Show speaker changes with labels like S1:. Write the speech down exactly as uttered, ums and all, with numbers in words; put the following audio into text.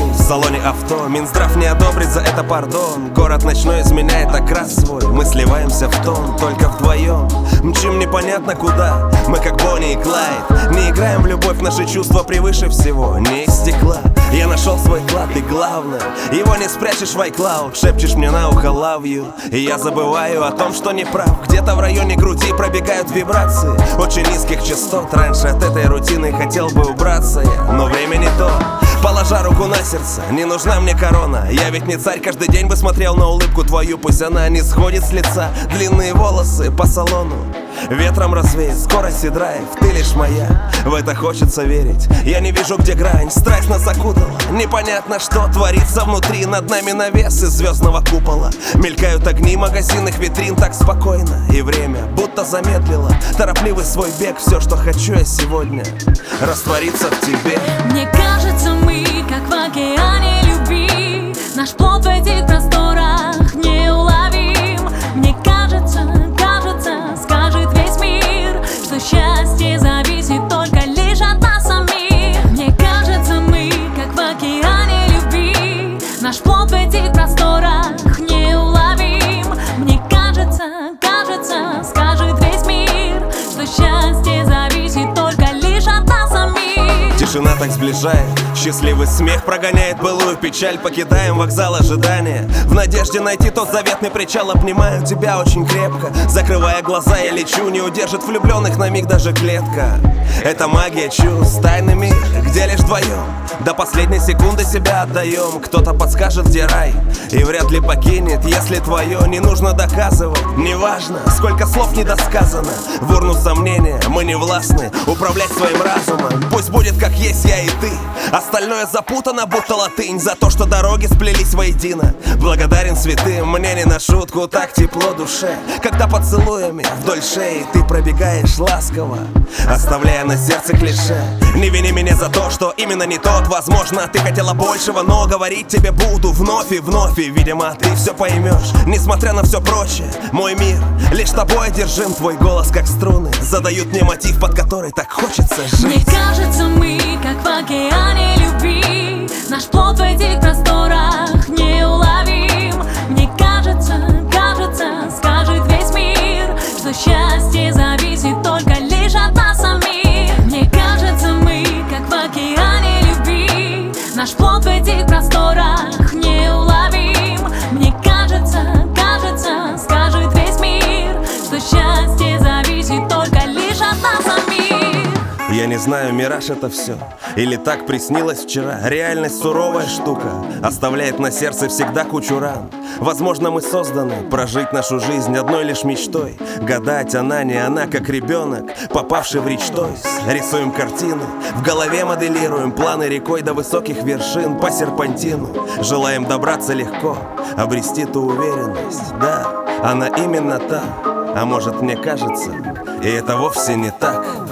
S1: в салоне авто. Минздрав не одобрит за это пардон. Город ночной изменяет окрас свой. Мы сливаемся в тон, только вдвоем мчим непонятно куда. Мы как Бонни и Клайд, не играем в любовь. Наши чувства превыше всего, не из стекла. Я нашел свой клад, и главное, его не спрячешь в iCloud. Шепчешь мне на ухо love you, и я забываю о том, что не прав. Где-то в районе груди пробегают вибрации очень низких частот. Раньше от этой рутины хотел бы убраться я, но время не то. Положа руку на сердце, не нужна мне корона. Я ведь не царь, каждый день бы смотрел на улыбку твою. Пусть она не сходит с лица, длинные волосы по салону ветром развеет, скорость и драйв, ты лишь моя. В это хочется верить, я не вижу, где грань. Страсть нас окутала, непонятно, что творится внутри. Над нами навес из звездного купола. Мелькают огни магазинных витрин так спокойно. И время будто замедлило торопливый свой бег. Все, что хочу я сегодня, раствориться в тебе.
S2: Мне кажется, мы как в океане любви. Наш плод в этих просторах неуловим. Мне кажется, кажется, скажет весь мир, что счастье зависит только лишь от нас самих. Мне кажется, мы как в океане любви. Наш плод в этих просторах неуловим. Мне кажется, кажется, скажет весь мир, что счастье зависит только лишь от нас самих.
S1: Тишина так сближает, счастливый смех прогоняет былую печаль. Покидаем вокзал ожидания в надежде найти тот заветный причал. Обнимаю тебя очень крепко, закрывая глаза, я лечу. Не удержит влюбленных на миг даже клетка. Это магия чувств, тайный мир, где лишь вдвоем до последней секунды себя отдаем. Кто-то подскажет, где рай, и вряд ли покинет, если твое не нужно доказывать. Неважно, сколько слов недосказано, в урну сомнения мы не властны управлять своим разумом. Пусть будет как есть я и ты, остальное запутано, будто латынь. За то, что дороги сплелись воедино, благодарен святым. Мне не на шутку так тепло душе, когда поцелуями вдоль шеи ты пробегаешь ласково, оставляя на сердце клише. Не вини меня за то, что именно не тот. Возможно, ты хотела большего, но говорить тебе буду вновь и вновь. И, видимо, ты все поймешь, несмотря на все прочее. Мой мир лишь тобой одержим. Твой голос, как струны, задают мне мотив, под который так хочется жить.
S2: Мне кажется, мы как в океане любви. Наш плод в этих просторах неуловим. Мне кажется, кажется, скажет весь мир, что счастье зависит только лишь от нас самих. Мне кажется, мы как в океане любви. Наш плод в этих просторах неуловим. Мне кажется, кажется, скажет весь мир, что счастье зависит только лишь от нас самих.
S1: Я не знаю, мираж это все или так приснилось вчера. Реальность суровая штука, оставляет на сердце всегда кучу ран. Возможно, мы созданы прожить нашу жизнь одной лишь мечтой. Гадать, она не она, как ребенок, попавший в речь тойс. Рисуем картины, в голове моделируем планы рекой до высоких вершин по серпантину. Желаем добраться легко, обрести ту уверенность. Да, она именно та, а может, мне кажется, и это вовсе не так.